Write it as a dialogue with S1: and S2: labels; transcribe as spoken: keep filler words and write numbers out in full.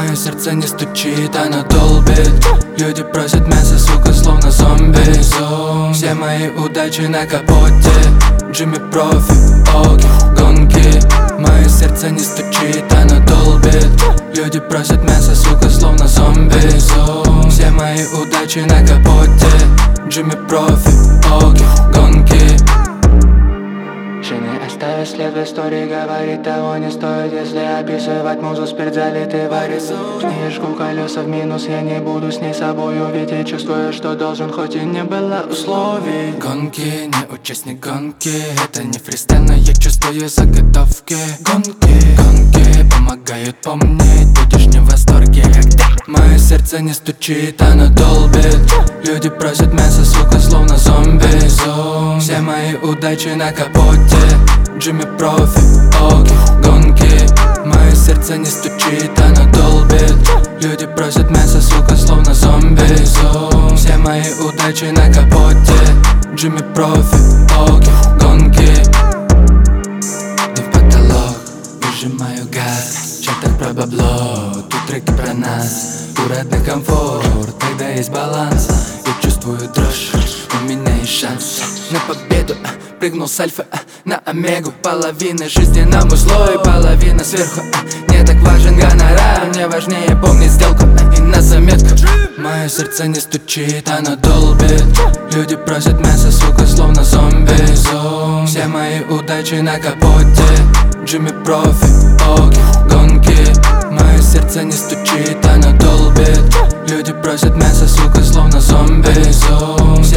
S1: Мое сердце не стучит, оно долбит. Люди просят мясо, сука, словно зомби. Все мои удачи на капоте. Джимми профи, оги, гонки. Мое сердце не стучит, оно долбит. Люди просят мясо, сука, словно зомби. Все мои удачи на капоте. Джимми профи, оги, гонки.
S2: Жены оставят след в истории, говорит, того не стоит, если описывать музу, спирт залитый варит. В ней жгу колеса в минус, я не буду с ней собою, ведь я чувствую, что должен, хоть и не было условий.
S1: Гонки, не участник гонки, это не фристайл, но я чувствую заготовки. Гонки, гонки помогают помнить, будешь не в восторге, когда мое сердце не стучит, оно долбит. Люди просят мясо, сука, словно зомби. Все мои удачи на капоте. Джимми профи, оги, гонки. Мое сердце не стучит, оно долбит. Люди просят мясо, сука, словно зомби. Все мои удачи на капоте. Джимми профи, оги, гонки. Не в потолок, выжимаю газ. В чатах про бабло, тут треки про нас. Аккуратный комфорт, когда есть баланс. Я чувствую дрожь, у меня есть шанс на победу. Прыгнул с альфа на омегу. Половина жизни на музло и половина сверху. Не так важен гонорар, мне важнее помнить сделку и на заметку. Мое сердце не стучит, оно долбит. Люди просят мясо, сука, словно зомби. Все мои удачи на капоте. Джимми профи, оги, гонки. Мое сердце не стучит, оно долбит. Люди просят мясо, сука, словно зомби.